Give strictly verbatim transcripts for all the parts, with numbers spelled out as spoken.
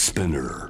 Spinner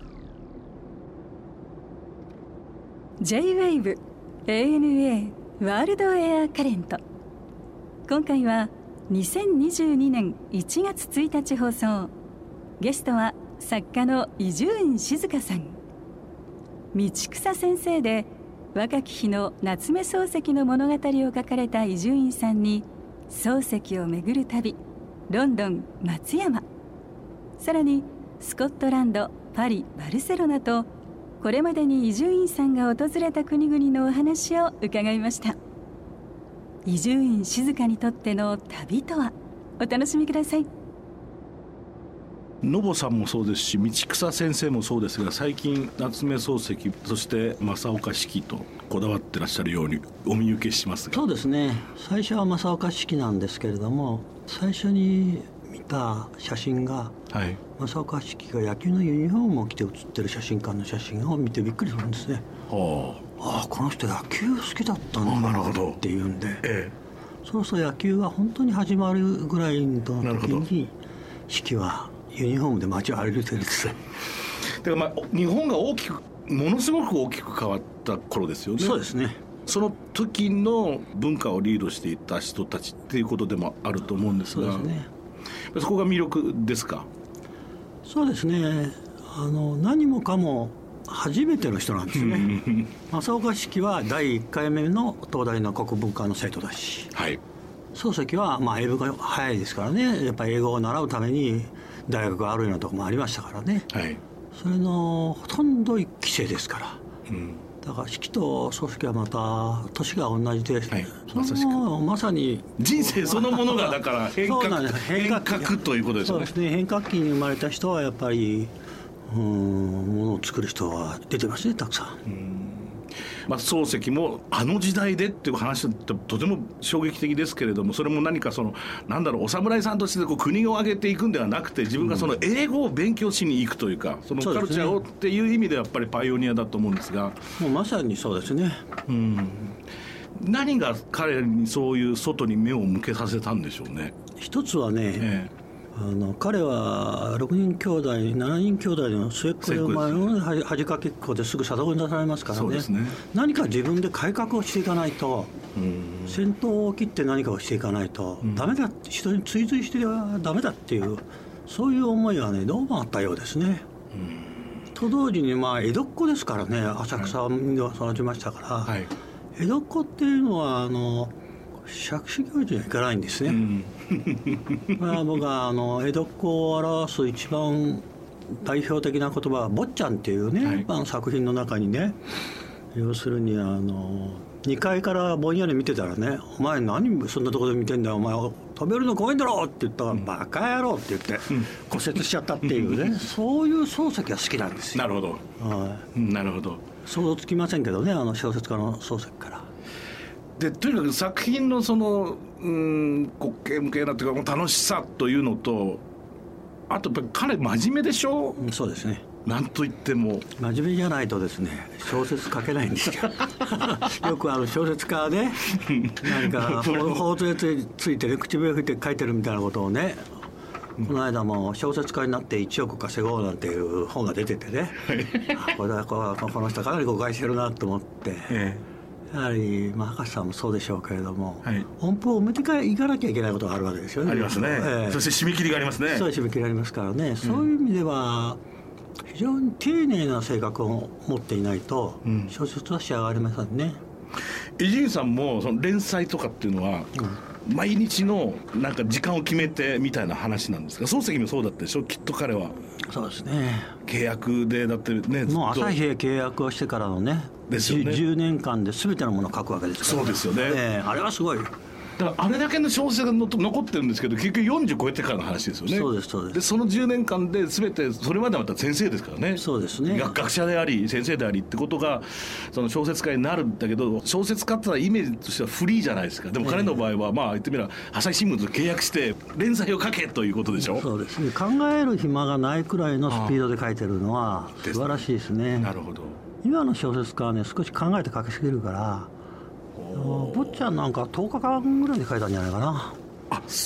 J-ウェーブ エーエヌエー ワールドエアカレント。今回はにせんにじゅうにねんいちがつついたち放送。ゲストは作家の伊集院静香さん。道草先生で若き日の夏目漱石の物語を書かれた伊集院さんに、漱石を巡る旅、ロンドン、松山、さらにスコットランド、パリ、バルセロナと、これまでに伊集院さんが訪れた国々のお話を伺いました。伊集院静香にとっての旅とは。お楽しみください。 ノボさんもそうですし、道草先生もそうですが、最近夏目漱石、そして正岡子規とこだわってらっしゃるようにお見受けしますが。 そうですね、最初は正岡子規なんですけれども、最初に見た写真が、はい、正岡子規が野球のユニフォームを着て写ってる写真館の写真を見てびっくりするんですね。はあ、ああこの人野球好きだったんだなっていうんで、ええ、そうそう野球が本当に始まるぐらいの時に子規はユニフォームで街を歩いてるんですね。 だからまあ日本が大きくものすごく大きく変わった頃ですよね。 そうですね。 その時の文化をリードしていた人たちっていうことでもあると思うんですが、そうですね、そこが魅力ですか。 そうですね、あの何もかも初めての人なんですね。正岡子規はだいいっかいめの東大の国文科の生徒だし、はい、漱石はまあ英語が早いですからね、やっぱり英語を習うために大学があるようなところもありましたからね、はい、それのほとんど一期生ですから、うん、だから子規と漱石はまた年が同じで、はい、まさしくまさに人生そのものがだから変革変革ということですよね。 そうですね、変革期に生まれた人はやっぱりうーんものを作る人は出てますね、たくさん。うん、 まあ、漱石もあの時代でっていう話ってとても衝撃的ですけれども、それも何かそのなんだろう、お侍さんとしてこう国を挙げていくんではなくて、自分がその英語を勉強しに行くというか、そのカルチャーをっていう意味でやっぱりパイオニアだと思うんですが、 もうまさにそうですね。 うん、何が彼にそういう外に目を向けさせたんでしょうね。 一つはね、ええ、あの彼はろくにん兄弟しちにん兄弟の末っ子で生まれる恥かきっ子ですぐ里子に出されますから ね, ね何か自分で改革をしていかないと、先頭を切って何かをしていかないとダメだ、人に追随してはダメだっていう、そういう思いがねどうもあったようですね。と同時にまあ江戸っ子ですからね、浅草で育ちましたから、はい、江戸っ子っていうのはあの杓子行事にはいかないんですね。うん、まあ僕はあの江戸っ子を表す一番代表的な言葉は坊ちゃんっていうね、はい、あの作品の中にね、要するにあのにかいからぼんやり見てたらね、お前何そんなところで見てんだよ、お前飛べるの怖いんだろって言ったら、うん、バカ野郎って言って骨折しちゃったっていうね、そういう漱石が好きなんですよ。 なるほど、はい、なるほど。 想像つきませんけどね、あの小説家の漱石から。 でとにかく作品のそのうーん滑稽無形なというか楽しさというのと、あとやっぱり彼真面目でしょ。 うん、そうですね。 なんといっても真面目じゃないとですね小説書けないんですよ。よくあの小説家で何か法杖ついてね、口笛吹いて書いてるみたいなことをね、この間も小説家になっていちおく稼ごうなんていう本が出ててね、これはこの人かなり誤解してるなと思って、ええ、やはり、まあ、博士さんもそうでしょうけれども、はい、音符を埋めていかなきゃいけないことがあるわけですよね。 ありますね、ええ、そして締め切りがありますね。 そう締め切りがありますからね、うん、そういう意味では非常に丁寧な性格を持っていないと小説は仕上がりませんね。 伊集院さんもその連載とかっていうのは、うん、毎日のなんか時間を決めてみたいな話なんですが、漱石もそうだったでしょ、きっと彼は。 そうですね、 契約でだってね、 もう朝日へ契約をしてからのね、 ですよね、 じゅうねんかんで全てのものを書くわけですから、 そうですよね、 えー、あれはすごい。 だからあれだけの小説が残ってるんですけど、結局よんじゅう超えてからの話ですよね。 そうですそうです。 でそのじゅうねんかんで全て、それまではまた先生ですからね。 そうですね、 学者であり先生でありってことがその小説家になるんだけど、小説家ってのはイメージとしてはフリーじゃないですか。でも彼の場合は、まあ言ってみれば朝日新聞と契約して連載を書けということでしょ。 そうですね、考える暇がないくらいのスピードで書いてるのは素晴らしいですね。 なるほど。 今の小説家はね少し考えて書きすぎるから、坊ちゃんなんかとおかかんぐらいで書いたんじゃないかな。 あ、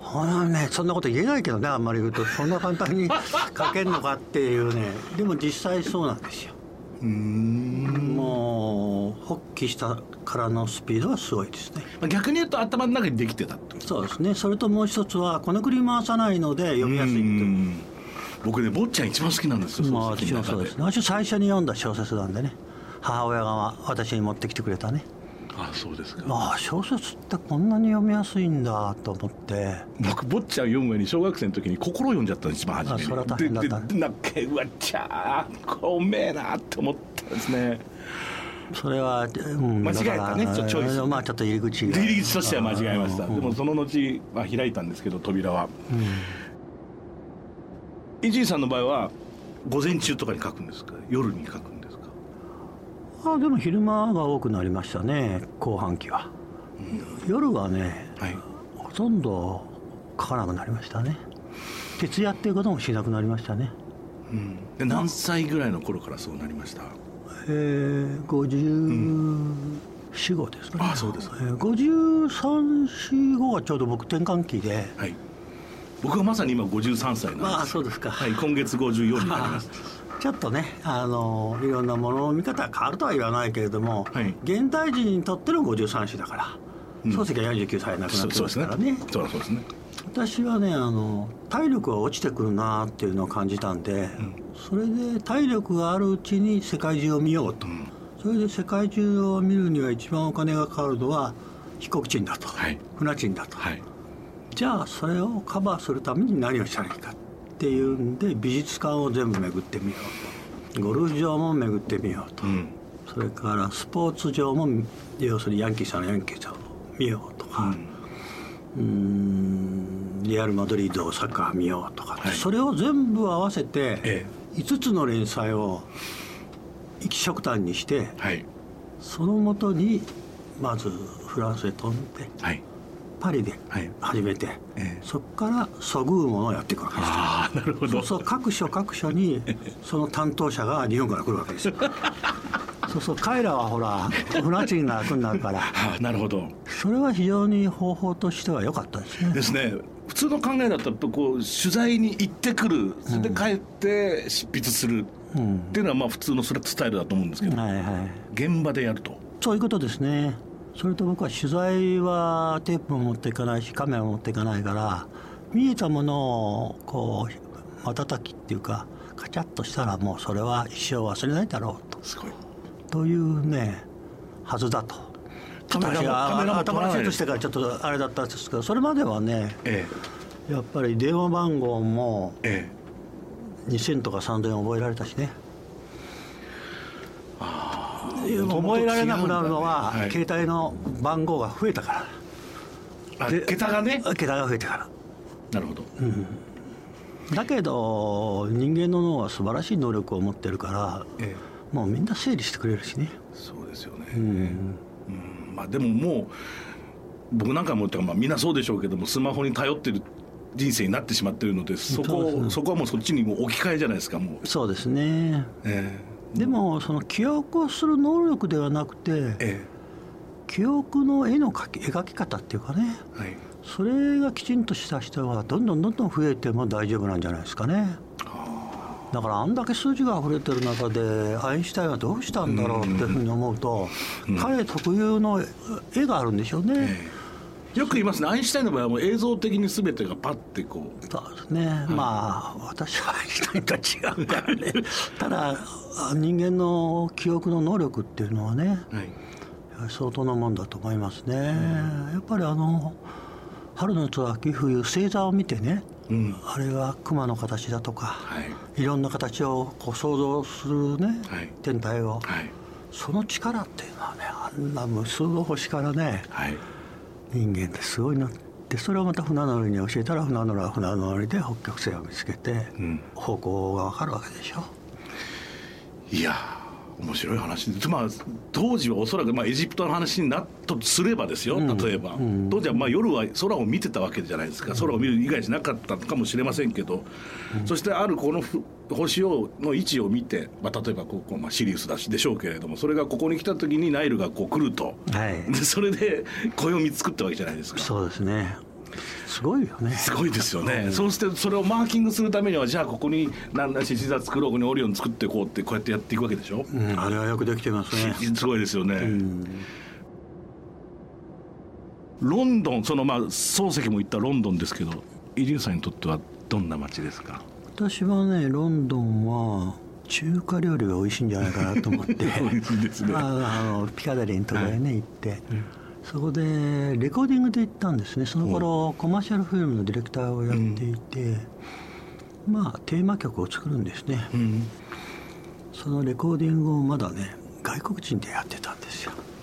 ほらね、そんなこと言えないけどね、あんまり言うとそんな簡単に書けるのかっていうね。でも実際そうなんですよ。うーん、もう発揮したからのスピードはすごいですね。 逆に言うと頭の中にできてたってこと。 そうですね。それともう一つはこの繰り回さないので読みやすいっていう。 僕ね、坊ちゃん一番好きなんですよ。 まあ私もそうですね。私最初に読んだ小説なんでね、母親が私に持ってきてくれたね。 ああ、そうですか。 ああ、小説ってこんなに読みやすいんだと思って。 僕坊ちゃん読む前に小学生の時に心読んじゃったの一番初めに。 あ、それは大変だったね。 ででなんかうわっちゃーこうめえなって思ったんですね。 それは、うん、 間違えたね、ちょチョイス。 まあちょっと入り口が入り口としては間違えました。でもその後、まあ、開いたんですけど扉は。伊集院さんの場合は午前中とかに書くんですか、夜に書くんですか。 あ、でも昼間が多くなりましたね、後半期は。うん、夜はね、はい、ほとんど書かなくなりましたね。徹夜っていうこともしなくなりましたね。 うん、で何歳ぐらいの頃からそうなりました。 えー、ごじゅうよん、ごですね。 ああ、そうです、 えー、ごじゅうさん、よん、ごはちょうど僕転換期で、 はい、僕はまさに今ごじゅうさんさいなんです。 まあそうですか。 はい、今月ごじゅうよんになります。 ちょっとね、あのいろんなものの見方が変わるとは言わないけれども、はい、現代人にとってのごじゅうさん歳だから、うん、漱石はよんじゅうきゅうさいで亡くなってますからね。 そうそうですね。 私はね、あの体力が落ちてくるなっていうのを感じたんで、うん、それで体力があるうちに世界中を見ようと、うん、それで世界中を見るには一番お金がかかるのは飛行賃だと、はい、船賃だと、はい、じゃあそれをカバーするために何をしたらいいかっていうんで、美術館を全部巡ってみようと、ゴルフ場も巡ってみようと、うん、それからスポーツ場も、要するにヤンキーさんのヤンキー場を見ようとか、うん、うーんリアルマドリードサッカー見ようとか、はい、それを全部合わせて、ええ、いつつの連載を一色単にして、はい、そのもとにまずフランスへ飛んで、はい、パリで始めて、はい、ええ、そこからそぐうものをやっていくわけです。 あ、なるほど。 そうそう、各所各所にその担当者が日本から来るわけですよ。そうそう、彼らはほら船賃が楽になるから。 あ、なるほど。 それは非常に方法としては良かったですね。 ですね。普通の考えだとこう取材に行ってくる、それで帰って執筆するっていうのはまあ普通のスタイルだと思うんですけど、はいはい、現場でやるとそういうことですね。それと僕は取材はテープも持っていかないしカメラも持っていかないから、見えたものをこう瞬きっていうかカチャッとしたらもうそれは一生忘れないだろうと、 すごいというねはずだと。ちょっと私が頭がセットしてからちょっとあれだったんですけど、それまではね、ええ、やっぱり電話番号もにせんとかさんぜん覚えられたしね。あ、覚えられなくなるのは、はい、携帯の番号が増えたから。 あ、桁がね、 桁が増えてから。 なるほど、 うん、だけど人間の脳は素晴らしい能力を持ってるから、ええ、もうみんな整理してくれるしね。 そうですよね、うんうん、まあ、でももう僕なんかもまあみんなそうでしょうけども、スマホに頼ってる人生になってしまってるので、そこ、ね、そこはもうそっちにもう置き換えじゃないですか。もうそうですね、えー、でもその記憶をする能力ではなくて、ええ、記憶の絵の描き、描き方っていうかね、はい、それがきちんとした人はどんどんどんどん増えても大丈夫なんじゃないですかね。だからあんだけ数字が溢れてる中でアインシュタインはどうしたんだろうっていうふうに思うと、うん、彼特有の絵があるんでしょうね、えー、よく言いますね。アインシュタインの場合はもう映像的に全てがパッてこう。 そうですね、はい、まあ私はアインシュタインとは違うからねただ人間の記憶の能力っていうのはね、はい、相当なもんだと思いますね、うん、やっぱりあの春の夏秋冬星座を見てね、うん、あれは熊の形だとか、はい、いろんな形をこう想像するね、はい、天体を、はい、その力っていうのはね、あんな無数の星からね、はい、人間ってすごいなって、それをまた船乗りに教えたら船乗りは船乗りで北極星を見つけて、うん、方向が分かるわけでしょ。 いや面白い話で、まあ、当時はおそらく、まあ、エジプトの話になったとすればですよ、例えば、うん、当時はまあ夜は空を見てたわけじゃないですか、空を見る以外じゃなかったかもしれませんけど、うん、そしてあるこの星をの位置を見て、まあ、例えばここ、まあ、シリウスだしでしょうけれども、それがここに来た時にナイルがこう来ると、はい、でそれで暦作ったわけじゃないですか。 そうですね。 すごいよね。 すごいですよね、うん、そうしてそれをマーキングするためにはじゃあここに何ら獅子座作ろう、ここにオリオン作っていこうってこうやってやっていくわけでしょ、 うん、あれはよくできてますね。 すごいですよね、うん、ロンドン、そのまあ漱石も言ったロンドンですけど、入江さんにとってはどんな街ですか？ 私はね、ロンドンは中華料理が美味しいんじゃないかなと思って美味しいですね。あのピカデリーのところへね、はい、行って、うん、そこでレコーディングで行ったんですね。その頃コマーシャルフィルムのディレクターをやっていて、うん、まあテーマ曲を作るんですね、うん、そのレコーディングをまだね外国人でやってたんですよ、うん、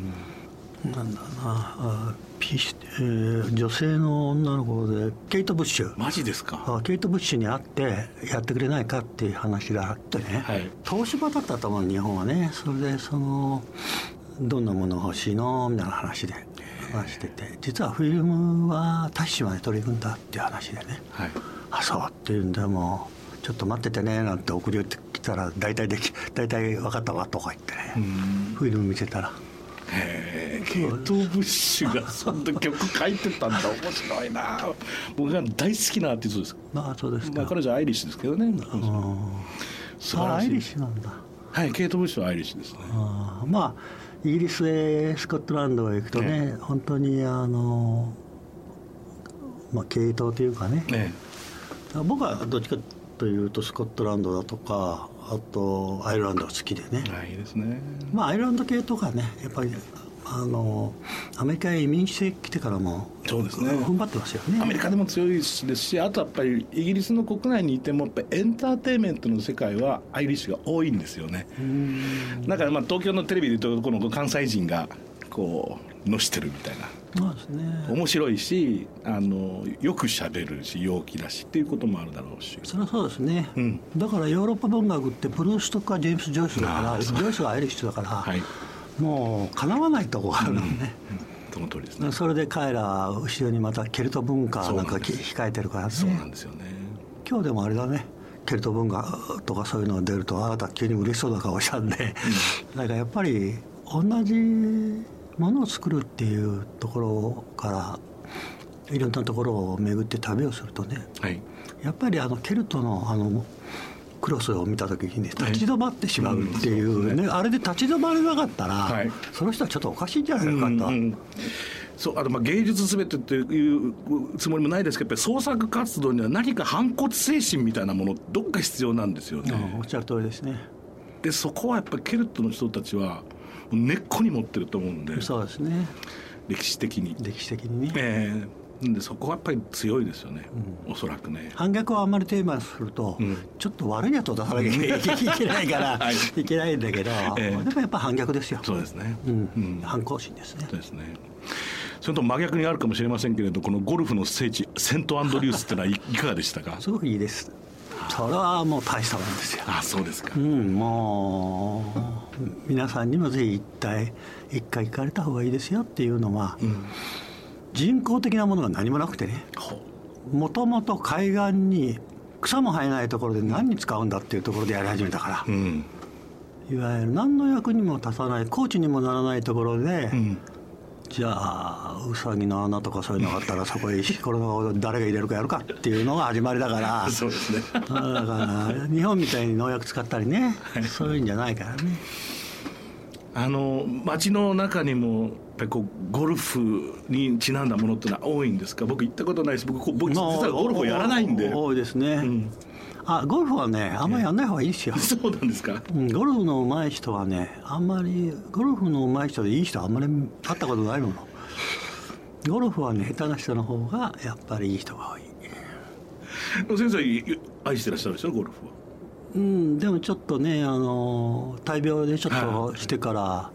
なんだなあピシ、えー、女性の女の子でケイト・ブッシュ。 マジですか？ ケイト・ブッシュに会ってやってくれないかっていう話があってね、はい、東芝だったと思う、日本はね。それでそのどんなもの欲しいのみたいな話で話してて、実はフィルムはタヒチまで取り組んだっていう話でね、はい、あそうっていうんで、もうちょっと待っててねなんて送り寄ってきたら大体でき大体分かったわとか言ってね、フィルム見せたら、 へえ、ケイト・ブッシュがそんな曲書いてたんだ。面白いな。僕が大好きなアーティストです。 まあそうですか。 まあ、彼女はアイリッシュですけどね。 素晴らしい。あ、アイリッシュなんだ。 はい、ケイト・ブッシュはアイリッシュですね。 あ、まあイギリスへスコットランドへ行くとね、ね、本当にあのまあ系統というかね、ね、僕はどっちかというとスコットランドだとか、あとアイルランドが好きでね。 はい、いいですね。 まあアイルランド系とかね、やっぱりあのアメリカへ移民してきてからもそうですね、 踏ん張ってますよね。 アメリカでも強いですし、あとやっぱりイギリスの国内にいてもやっぱりエンターテインメントの世界はアイリッシュが多いんですよね。だからまあ東京のテレビで言うとこの関西人がこうのしてるみたいな。 そうですね、 面白いし、あのよくしゃべるし陽気だしっていうこともあるだろうし。 それはそうですね、うん、だからヨーロッパ文学ってプルーストかジェームス・ジョイスだから、ジョイスはアイリッシュだから、はい、もうかなわないとこがあるのね、うんうん、 その通りですね。 それで彼ら後ろにまたケルト文化なんか控えてるからね。 そうなんですよね。 今日でもあれだね、ケルト文化とかそういうのが出るとあなた急に嬉しそうな顔したんで、うん、だからやっぱり同じものを作るっていうところからいろんなところを巡って旅をするとね、はい、やっぱりあのケルトのあのクロスを見た時にね、立ち止まってしまうっていう、はい、うん、ね、あれで立ち止まれなかったら、はい、その人はちょっとおかしいんじゃないかと、うんうん、 そうあとまあ芸術すべてっていうつもりもないですけど、やっぱり創作活動には何か反骨精神みたいなものどっか必要なんですよね。 おっしゃる通りですね。 でそこはやっぱりケルトの人たちは根っこに持ってると思うんで。 そうですね、 歴史的に歴史的にね、 えー、でそこはやっぱり強いですよね、うん、おそらくね。 反逆をあんまりテーマにすると、うん、ちょっと悪いやつを出さなきゃいけないから、はい、いけないんだけど、えー、でもやっぱ反逆ですよ。 そうですね、 うんうん、反抗心ですね。 そうですね。それと真逆にあるかもしれませんけれど、このゴルフの聖地セントアンドリュースってのはいかがでしたか？ すごくいいです。それはもう大したもんですよ。 あ、そうですか。 うん、もう皆さんにもぜひ一体一回行かれた方がいいですよっていうのは、うん、人工的なものが何もなくてね、もともと海岸に草も生えないところで何に使うんだっていうところでやり始めたから、うん、いわゆる何の役にも立たないコーチにもならないところで、うん、じゃあウサギの穴とかそういうのがあったらそこへ石これを誰が入れるかやるかっていうのが始まりだからそうですね。 だから日本みたいに農薬使ったりね、そういうんじゃないからね。 あの街の中にもやっぱりこうゴルフにちなんだものってのは多いんですか？僕行ったことないです。僕、僕実はゴルフをやらないんで。 多いですね、うん、あゴルフはねあんまりやんない方がいいですよ。 そうなんですか、 うん、ゴルフの上手い人はねあんまりゴルフの上手い人でいい人はあんまり会ったことないもの。ゴルフはね下手な人の方がやっぱりいい人が多い。 先生愛してらっしゃるでしょゴルフは。 うん、でもちょっとねあの大病でちょっとしてから、はい、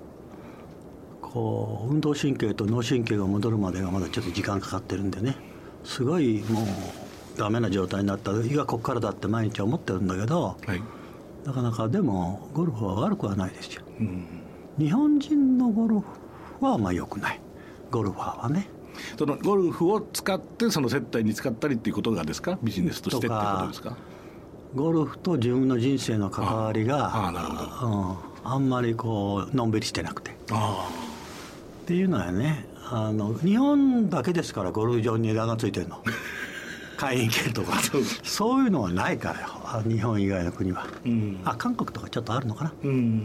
こう運動神経と脳神経が戻るまでがまだちょっと時間かかってるんでね、すごいもうダメな状態になったいやこっからだって毎日思ってるんだけど、はい、なかなかでもゴルフは悪くはないですよ、うん、日本人のゴルフはまあ良くないゴルファーはね。 そのゴルフを使ってその接待に使ったりっていうことがですか？ビジネスとしてってことですか？ ゴルフと自分の人生の関わりが あ, あ, なるほど、うん、あんまりこうのんびりしてなくてあっていうのはねあの日本だけですからゴルフ場に値段がついてるの会員権とかそういうのはないからよ、日本以外の国は、うん、あ韓国とかちょっとあるのかな、うん、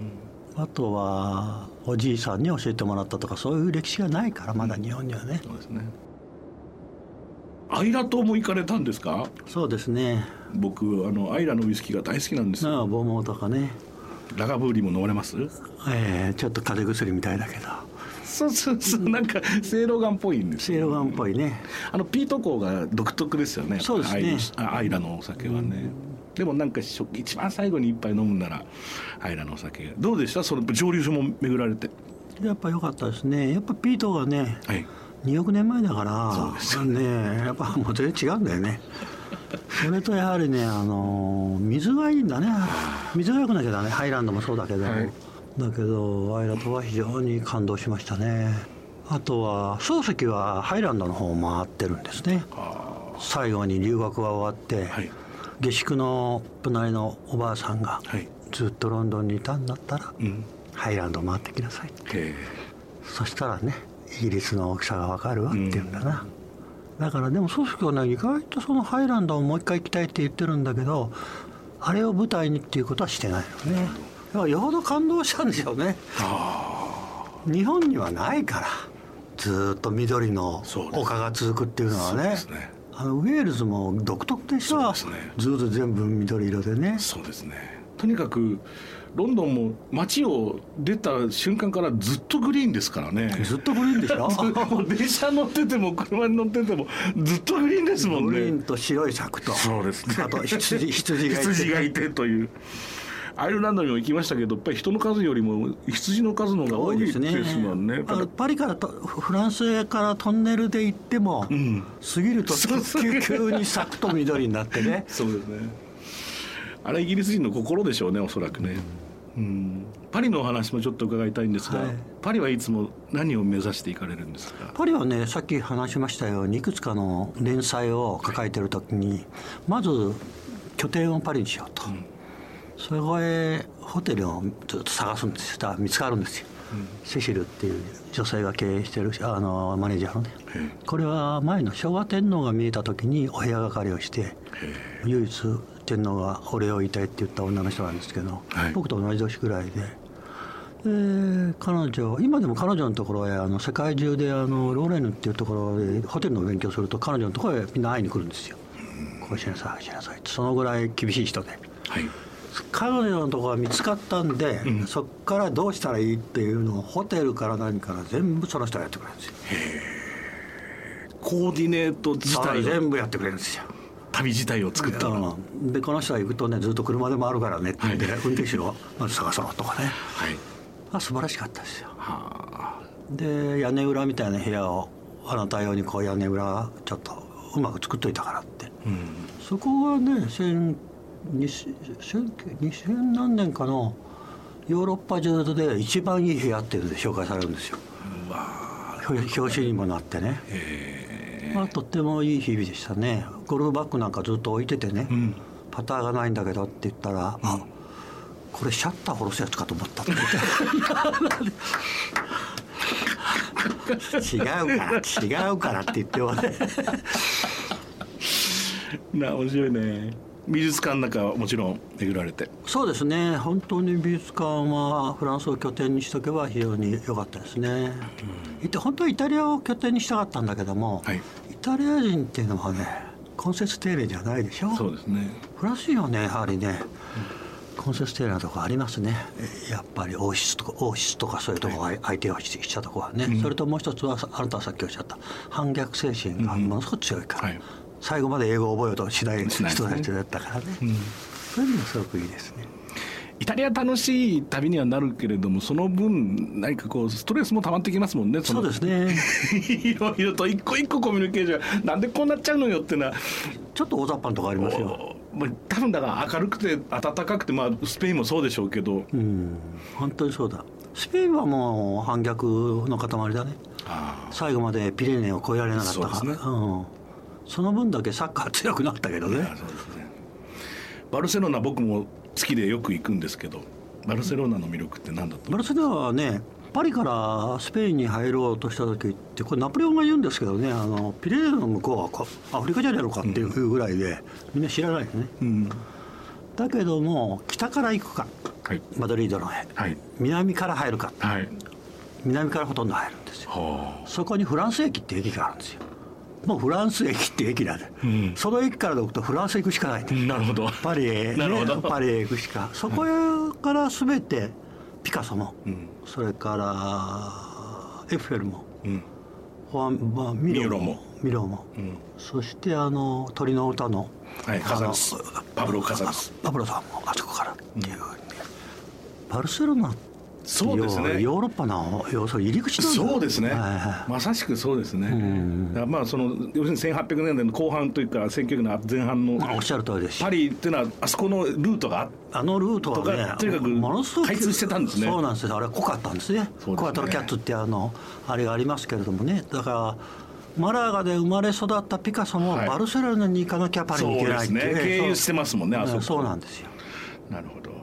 あとはおじいさんに教えてもらったとかそういう歴史がないからまだ日本にはね、うん、そうですね。 アイラ島も行かれたんですか？ そうですね。 僕あのアイラのウイスキーが大好きなんですよ。 ああボモとかね。 ラガブーリも飲まれます？ ええー、ちょっと風邪薬みたいだけど。 そうそうそう、なんかせいろがんっぽいんですよ、ね、せいろがんっぽいね。 あのピート香が独特ですよね。 そうですね。 アイラのお酒はね、でもなんか一番最後に一杯飲むならアイラのお酒。どうでした？その蒸留所も巡られて。 やっぱ良かったですね。やっぱピートがね、はい、におくねんまえだからそうですよね。やっぱもう全然違うんだよねそれとやはりね、あの水がいいんだね。水が良くなきゃだね。ハイランドもそうだけど、はい、だけどアイラ島は非常に感動しましたね。あとは漱石はハイランドの方を回ってるんですね。最後に留学が終わって、はい、下宿の隣のおばあさんが、はい、ずっとロンドンにいたんだったら、うん、ハイランド回ってきなさい。そしたらねイギリスの大きさが分かるわって言うんだな、うん、だからでも漱石はね意外とそのハイランドをもう一回行きたいって言ってるんだけど、あれを舞台にっていうことはしてないよね。だからよほど感動したんでしょうね。あ日本にはないからずっと緑の丘が続くっていうのはね。そうですね。あのウェールズも独特でしょ。そうですね。ずっと全部緑色でね。 そうですね。とにかくロンドンも街を出た瞬間からずっとグリーンですからね。 ずっとグリーンでしょ電車乗ってても車に乗っててもずっとグリーンですもんね。 グリーンと白い柵と、 そうですね、 あと羊、羊がいて、 羊がいてという。アイルランドにも行きましたけど、やっぱり人の数よりも羊の数の方が多いですもんね。 あのパリからとフランスへからトンネルで行っても、うん、過ぎると急に柵と緑になってねそうですね。あれイギリス人の心でしょうね、おそらくね。うん、パリのお話もちょっと伺いたいんですが、はい、パリはいつも何を目指していかれるんですか？ パリはね、さっき話しましたようにいくつかの連載を抱えているときに、はい、まず拠点をパリにしようと、うん、そこへホテルをずっと探すんですよ。見つかるんですよ、うん、セシルっていう女性が経営しているあのマネージャーのね、これは前の昭和天皇が見えたときにお部屋係をして唯一天皇がお礼を言いたいって言った女の人なんですけど、はい、僕と同じ年ぐらいで、で彼女今でも彼女のところへあの世界中であのローレーヌっていうところでホテルの勉強すると彼女のところへみんな会いに来るんですよ。こうしなさいしなさいって、そのぐらい厳しい人で、はい、彼女のところが見つかったんで、うん、そこからどうしたらいいっていうのをホテルから何から全部その人がやってくれるんですよ。 へー、コーディネート自体全部やってくれるんですよ。 旅自体を作ったので、この人が行くとねずっと車で回るからねって言って、はい、運転手をまず探そうとかね、はい、あ素晴らしかったですよ。はで屋根裏みたいな部屋をあなた用にこう屋根裏ちょっとうまく作っといたからって、うん、そこはねにせん何年かのヨーロッパ中で一番いい部屋っていうので紹介されるんですよ。うわ表紙にもなってね。へまあ、とってもいい日々でしたね。ゴルフバッグなんかずっと置いててね、うん、パターがないんだけどって言ったら、うん、あこれシャッター下ろすやつかと思ったって言って違うから違うからって言ってはねな面白いね。美術館なんかはもちろん巡られて。 そうですね、本当に美術館はフランスを拠点にしとけば非常に良かったですね、うん、本当はイタリアを拠点にしたかったんだけども、はい、イタリア人っていうのはね根節丁寧じゃないでしょ。 そうですね。 フランス人はねやはりね、うん、根節丁寧なところありますね。やっぱり王室とか王室とかそういうところが相手をしたところはね、はい、それともう一つはあなたはさっきおっしゃった反逆精神がものすごく強いから、うんはい、最後まで英語を覚えようとしない人たちだったからね、うん、そういうのもすごくいいですね。 イタリア楽しい旅にはなるけれども、その分何かこうストレスも溜まってきますもんね。 そそうですねいろいろと一個一個コミュニケーションなんでこうなっちゃうのよっていうのはちょっと大雑把なとこありますよ。 多分だから明るくて暖かくて、まあ、スペインもそうでしょうけど、 うん本当にそうだ。スペインはもう反逆の塊だね。あ最後までピレネーを越えられなかったから、そうですね、うん、その分だけサッカー強くなったけどね。そうですね。 バルセロナ僕も好きでよく行くんですけど、バルセロナの魅力って何だった？ バルセロナはねパリからスペインに入ろうとした時って、これナポレオンが言うんですけどね、あのピレネーの向こうはこアフリカじゃないのかっていうぐらいで、みんな知らないよね、うん、だけども北から行くか、はい、マドリードのへ、はい、南から入るか、はい、南からほとんど入るんですよ。そこにフランス駅って駅があるんですよ。もうフランス駅って駅なんで、うん、その駅から行くとフランス行くしかないんです。 なるほど。 パリへ、ね、なるほど。パリへ行くしか。そこから全てピカソも、うん、それからエッフェルも、うん、まあ、ミロもミロも、うん、そしてあの鳥の歌の、 はい、カザルス、パブロ・カザルス、 パブロさんもあそこからっていう、うん、バルセロナそうですね、 ヨーロッパの要するに入り口なんだ。 そうですね、はいはい、まさしくそうですね、うん、だからまあその要するにせんはっぴゃくねんだいの後半というかせんきゅうひゃくねんの前半のおっしゃる通りです。 パリっていうのはあそこのルートがあのルートはねとにかく開通してたんですね。 そうなんですよ。あれは濃かったんですね。コアトロキャッツってあのあれがありますけれどもね。だからマラガで生まれ育ったピカソもバルセロナに行かなきゃパリに行けないっていう、 そうですね、経由してますもんね、あそこ。 そうなんですよ。 なるほど。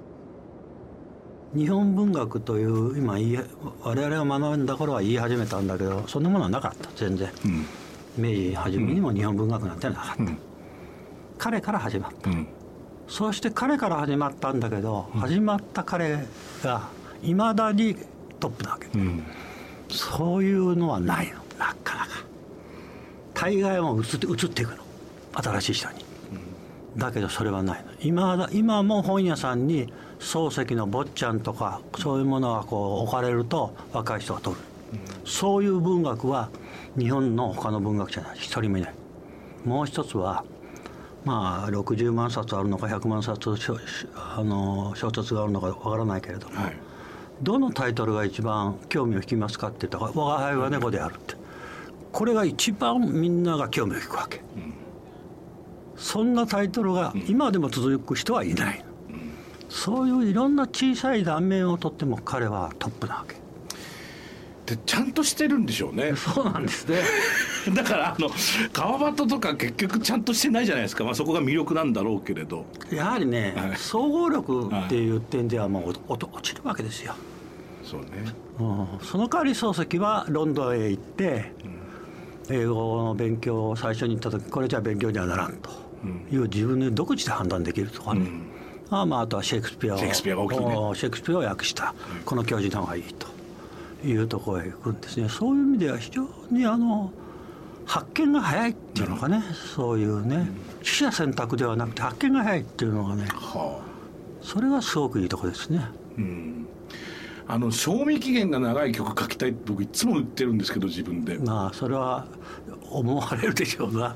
日本文学という今言い我々が学んだ頃は言い始めたんだけど、そんなものはなかった全然、うん、明治初めにも日本文学なんてなかった、うん、彼から始まった、うん、そして彼から始まったんだけど、うん、始まった彼がいまだにトップなわけ、うん、そういうのはないの、なかなか。大概はもう移って移っていくの、新しい人に、うん、だけどそれはないの。 今, だ今も本屋さんに漱石の坊ちゃんとかそういうものがこう置かれると若い人が取る、うん、そういう文学は日本の他の文学じゃない、一人もいない。もう一つはまあろくじゅうまんさつあるのかひゃくまんさつあの小説があるのかわからないけれども、はい、どのタイトルが一番興味を引きますかって言ったら「我が輩は猫である」って、これが一番みんなが興味を引くわけ、うん、そんなタイトルが今でも続く人はいない、うん、そういういろんな小さい断面をとっても彼はトップなわけで、ちゃんとしてるんでしょうね。 そうなんですねだからあの川端とか結局ちゃんとしてないじゃないですか、まあ、そこが魅力なんだろうけれど、 やはりね、はい、総合力っていう点ではもう落ちるわけですよ。 そうね、 うん、その代わり漱石はロンドンへ行って、うん、英語の勉強を最初に行った時、これじゃ勉強にはならんという、自分で独自で判断できるとかね、うん、あ, まああとはシェイクスピアをシェイクスピアが大きいね、 シェイクスピアを訳した、うん、この教授の方がいいというところへ行くんですね。そういう意味では非常にあの発見が早いっていうのがね、うん、そういうね、取捨選択ではなくて発見が早いっていうのがね、はあ、それがすごくいいところですね。うん、 あの賞味期限が長い曲書きたいって僕いつも言ってるんですけど、自分で。 まあそれは思われるでしょうな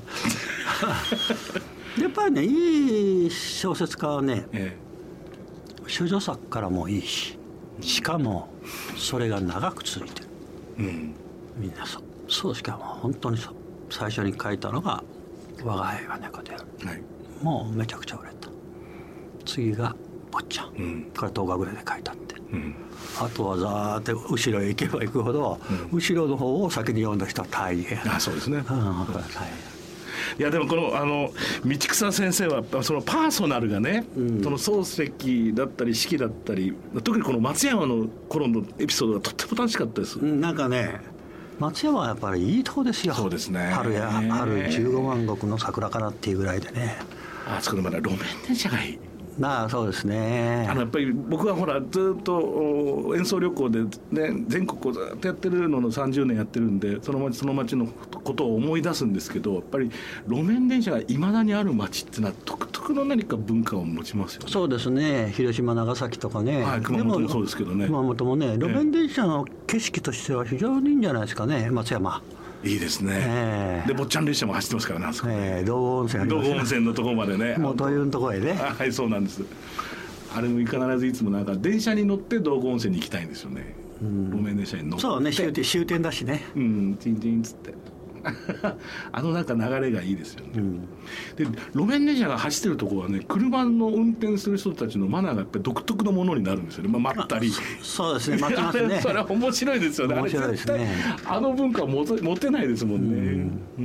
やっぱりね、いい小説家はね、ええ、処女作からもいいし、しかもそれが長く続いてる、うん、みんなそうそうしかも本当にそう。最初に書いたのが「我が輩は猫である」はい、もうめちゃくちゃ売れた。次が「坊ちゃん」うん、これとおかぐらいで書いたって、うん、あとはざーって後ろへ行けば行くほど、うん、後ろの方を先に読んだ人は大変。 あ、そうですね、うん、 大変。 いやでもこのあの道草先生はそのパーソナルがね、うん、その漱石だったり四季だったり、特にこの松山の頃のエピソードがとっても楽しかったです。 なんかね、松山はやっぱりいいとこですよ。 そうですね。 春や春じゅうごまん石の桜かなっていうぐらいでね。 あそこでまだ路面電車がいい。 まあそうですね。 あのやっぱり僕はほらずっと演奏旅行で、ね、全国をずっとやってるののさんじゅうねんやってるんで、その町その町のことを思い出すんですけど、やっぱり路面電車がいまだにある町っていうのは独特の何か文化を持ちますよね。 そうですね。広島長崎とかね、 はい、熊本もそうですけどね。 熊本もね、路面電車の景色としては非常にいいんじゃないですかね、松山。 いいですね、えー、で坊ちゃん列車も走ってますからなんですか、ね、 えー、道後温泉ありますね。 道後温泉のところまでね、 もうというところへね。 はい、そうなんです。あれも必ずいつもなんか電車に乗って道後温泉に行きたいんですよね、うん、路面電車に乗って。 そうね、終点、終点だしね、 うん、チンチンつってあのなんか流れがいいですよね、うん、で路面電車が走ってるところはね、車の運転する人たちのマナーがやっぱり独特のものになるんですよね、まあ、待ったり。 そうですね、待ってますねそれは面白いですよね。 面白いですね。 あの文化は持てないですもんね、うん、うん。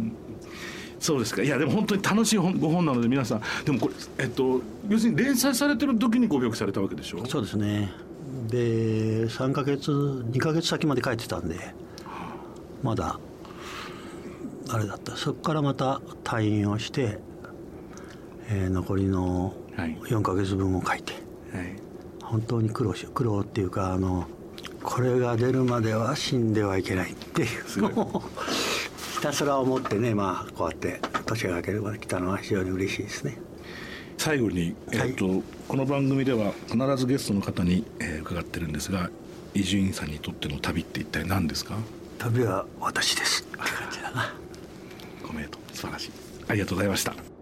そうですか。いやでも本当に楽しい本ご本なので皆さん、でもこれ、えっと、要するに連載されてる時にご病気されたわけでしょ。 そうですね。 でさんかげつにかげつ先まで帰ってたんでまだあれだった。そこからまた退院をして、えー、残りのよんかげつぶんを書いて、はい、本当に苦労し苦労っていうかあのこれが出るまでは死んではいけないっていうのをひたすら思ってね、まあ、こうやって年が明けるまで来たのは非常に嬉しいですね。 最後に、えーとはい、この番組では必ずゲストの方に、えー、伺ってるんですが、伊集院さんにとっての旅って一体何ですか？ 旅は私ですって感じだな。 ご名答、素晴らしい。ありがとうございました。